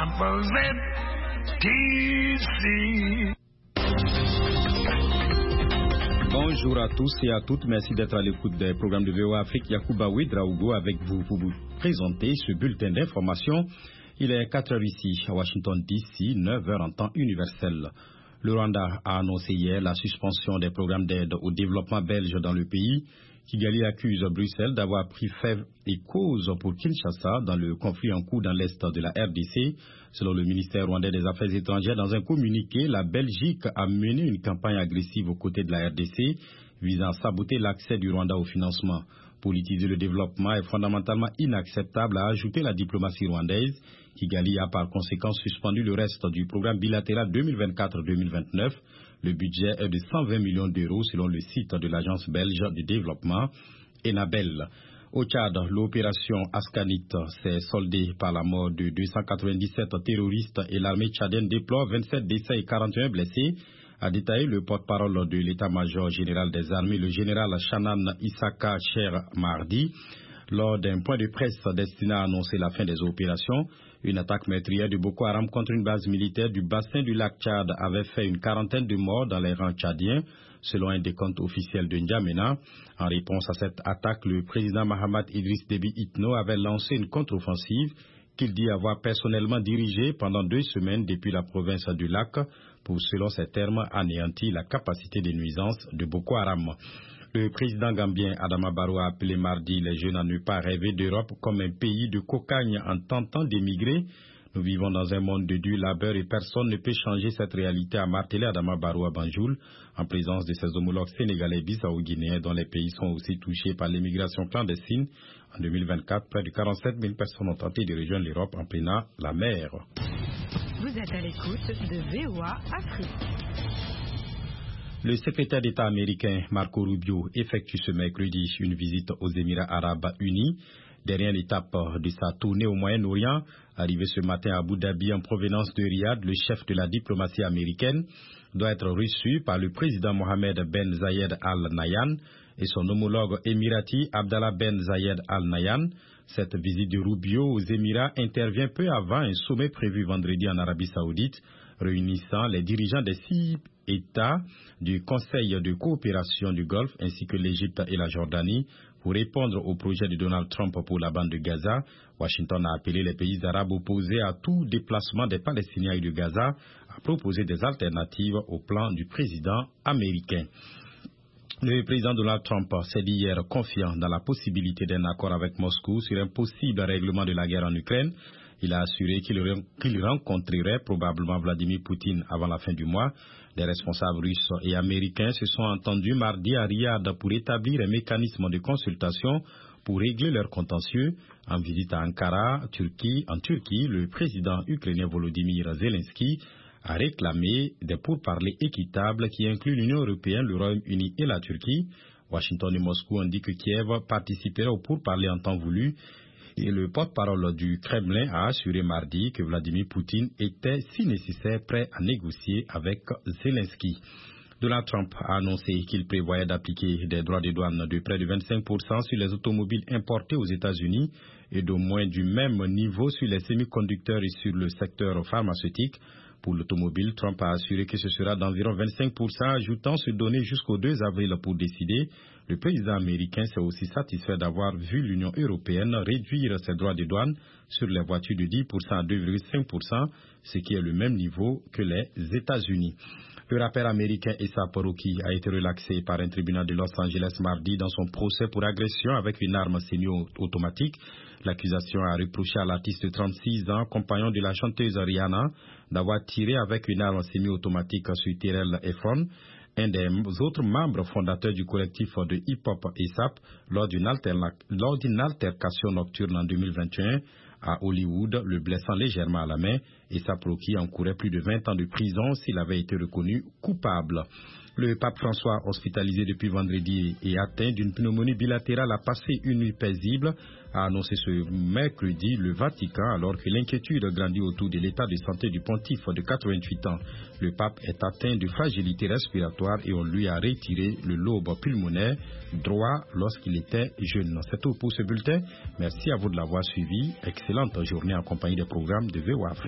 Bonjour à tous et à toutes, merci d'être à l'écoute des programmes de VOA Afrique. Yacouba Ouedraogo avec vous pour vous présenter ce bulletin d'information. Il est 4h ici à Washington DC, 9h en temps universel. Le Rwanda a annoncé hier la suspension des programmes d'aide au développement belge dans le pays. Kigali accuse Bruxelles d'avoir pris fait et cause pour Kinshasa dans le conflit en cours dans l'est de la RDC. Selon le ministère rwandais des Affaires étrangères, dans un communiqué, la Belgique a mené une campagne agressive aux côtés de la RDC visant à saboter l'accès du Rwanda au financement. Politiser le développement est fondamentalement inacceptable, a ajouté la diplomatie rwandaise. Kigali a par conséquent suspendu le reste du programme bilatéral 2024-2029. Le budget est de 120 millions d'euros selon le site de l'agence belge de développement Enabel. Au Tchad, l'opération Askanit s'est soldée par la mort de 297 terroristes et l'armée tchadienne déplore 27 décès et 41 blessés, a détaillé le porte-parole de l'état-major général des armées, le général Shanan Issaka Cher mardi. Lors d'un point de presse destiné à annoncer la fin des opérations, une attaque meurtrière de Boko Haram contre une base militaire du bassin du lac Tchad avait fait une quarantaine de morts dans les rangs tchadiens, selon un décompte officiel de N'Djamena. En réponse à cette attaque, le président Mahamat Idriss Déby Itno avait lancé une contre-offensive qu'il dit avoir personnellement dirigée pendant 2 semaines depuis la province du lac pour, selon ses termes, anéantir la capacité de nuisance de Boko Haram. Le président gambien Adama Barrow a appelé mardi les jeunes à ne pas rêver d'Europe comme un pays de cocagne en tentant d'émigrer. Nous vivons dans un monde de dur labeur et personne ne peut changer cette réalité, a martelé Adama Barrow à Banjul, en présence de ses homologues sénégalais, bissau-guinéens, dont les pays sont aussi touchés par l'immigration clandestine. En 2024, près de 47 000 personnes ont tenté de rejoindre l'Europe en prenant la mer. Vous êtes à l'écoute de VOA Afrique. Le secrétaire d'État américain Marco Rubio effectue ce mercredi une visite aux Émirats arabes unis. Dernière étape de sa tournée au Moyen-Orient, arrivé ce matin à Abu Dhabi en provenance de Riyad, le chef de la diplomatie américaine doit être reçu par le président Mohamed Ben Zayed Al Nahyan et son homologue émirati Abdallah Ben Zayed Al Nahyan. Cette visite de Rubio aux Émirats intervient peu avant un sommet prévu vendredi en Arabie Saoudite, réunissant les dirigeants des 6 États du Conseil de coopération du Golfe ainsi que l'Égypte et la Jordanie pour répondre au projet de Donald Trump pour la bande de Gaza. Washington a appelé les pays arabes opposés à tout déplacement des Palestiniens de Gaza à proposer des alternatives au plan du président américain. Le président Donald Trump s'est dit hier confiant dans la possibilité d'un accord avec Moscou sur un possible règlement de la guerre en Ukraine. Il a assuré qu'il rencontrerait probablement Vladimir Poutine avant la fin du mois. Les responsables russes et américains se sont entendus mardi à Riyad pour établir un mécanisme de consultation pour régler leurs contentieux. En visite à Ankara, en Turquie, le président ukrainien Volodymyr Zelensky a réclamé des pourparlers équitables qui incluent l'Union européenne, le Royaume-Uni et la Turquie. Washington et Moscou indiquent que Kiev participerait aux pourparlers en temps voulu. Et le porte-parole du Kremlin a assuré mardi que Vladimir Poutine était, si nécessaire, prêt à négocier avec Zelensky. Donald Trump a annoncé qu'il prévoyait d'appliquer des droits de douane de près de 25% sur les automobiles importées aux États-Unis et d'au moins du même niveau sur les semi-conducteurs et sur le secteur pharmaceutique. Pour l'automobile, Trump a assuré que ce sera d'environ 25%, ajoutant se donner jusqu'au 2 avril pour décider. Le président américain s'est aussi satisfait d'avoir vu l'Union européenne réduire ses droits de douane sur les voitures de 10% à 2,5%, ce qui est le même niveau que les États-Unis. Le rappeur américain A$AP Rocky a été relaxé par un tribunal de Los Angeles mardi dans son procès pour agression avec une arme semi-automatique. L'accusation a reproché à l'artiste de 36 ans, compagnon de la chanteuse Rihanna, d'avoir tiré avec une arme semi-automatique sur Tyrell Efron, un des autres membres fondateurs du collectif de hip-hop A$AP, lors d'une altercation nocturne en 2021 à Hollywood, le blessant légèrement à la main. A$AP Rocky encourait plus de 20 ans de prison s'il avait été reconnu coupable. Le pape François, hospitalisé depuis vendredi et atteint d'une pneumonie bilatérale, a passé une nuit paisible, a annoncé ce mercredi le Vatican, alors que l'inquiétude grandit autour de l'état de santé du pontife de 88 ans. Le pape est atteint de fragilité respiratoire et on lui a retiré le lobe pulmonaire droit lorsqu'il était jeune. C'est tout pour ce bulletin. Merci à vous de l'avoir suivi. Excellente journée en compagnie des programmes de VOA Afrique.